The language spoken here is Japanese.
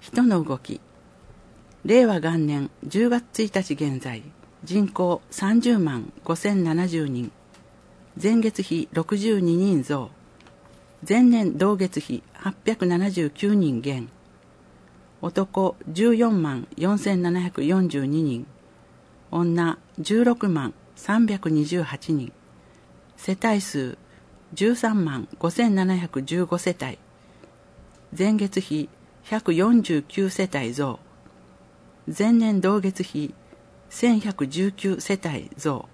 人の動き。令和元年10月1日現在、人口30万5070人。前月比62人増。前年同月比879人減。男14万4742人。女16万328人。世帯数13万5715世帯。前月比149世帯増。前年同月比1119世帯増。